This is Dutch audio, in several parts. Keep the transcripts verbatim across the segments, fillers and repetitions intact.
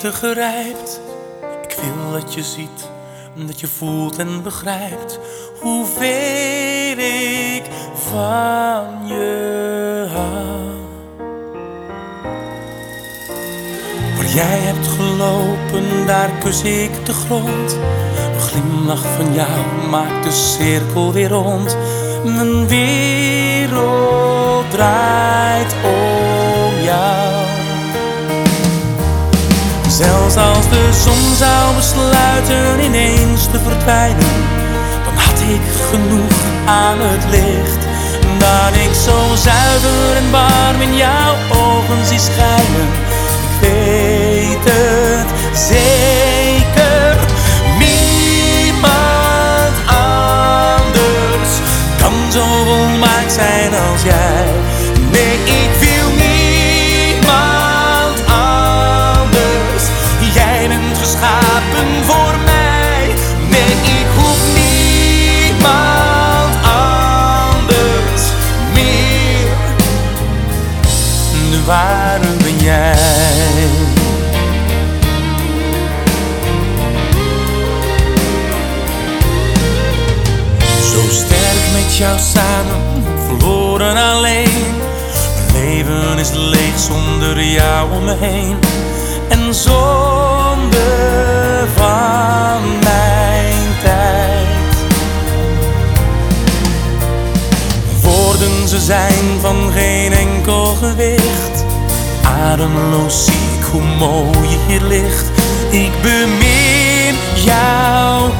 liefde gerijpt. Ik wil dat je ziet, dat je voelt en begrijpt hoeveel ik van je hou. Waar jij hebt gelopen, daar kus ik de grond. Een glimlach van jou maakt de cirkel weer rond. Mijn wereld draait om jou. Zelfs als de zon zou besluiten ineens te verdwijnen, dan had ik genoeg aan het licht dat ik zo zuiver en warm in jouw ogen zie schijnen. Ik weet het zeker, niemand anders kan zo volmaakt zijn als jij. Nee, ik wil niemand anders. Jij bent geschapen voor mij. Nee, ik hoef niemand anders meer. De ware ben jij. Zo sterk met jou samen, verloren alleen. Mijn leven is leeg zonder jou om me heen. En zonde van mijn tijd. Woorden, ze zijn van geen enkel gewicht. Ademloos zie ik hoe mooi je hier ligt. Ik bemin jouw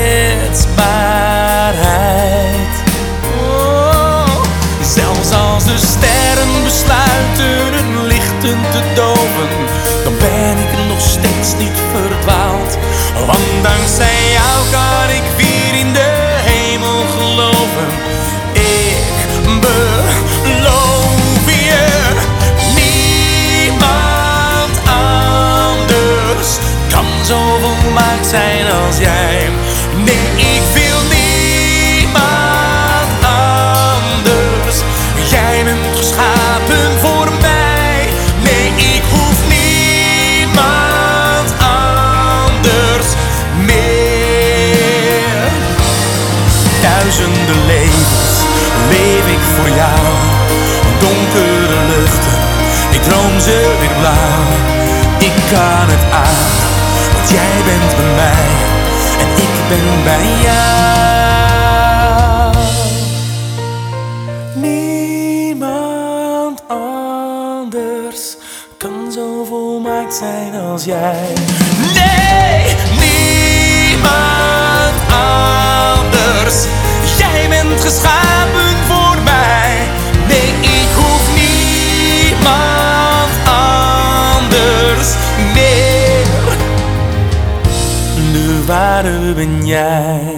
kwetsbaarheid. Oh, zelfs als de sterren besluiten hun lichten te doven, dan ben ik nog steeds niet verdwaald. Want dankzij jou kan ik weer in de hemel geloven. Ik beloof je, niemand anders kan zo volmaakt zijn als jij. Nee, ik wil niemand anders. Jij bent geschapen voor mij. Nee, ik hoef niemand anders meer. Duizenden levens leef ik voor jou. Donkere luchten, ik droom ze weer blauw. Ik kan het aan, want jij bent bij mij en ik ben bij jou. Niemand anders kan zo volmaakt zijn als jij. Nee, niemand anders. Jij bent geschapen voor mij. Nee, ik hoef niemand anders meer. De ware ben jij.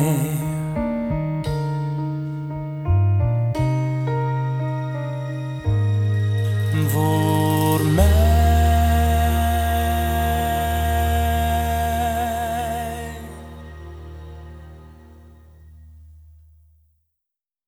Voor mij.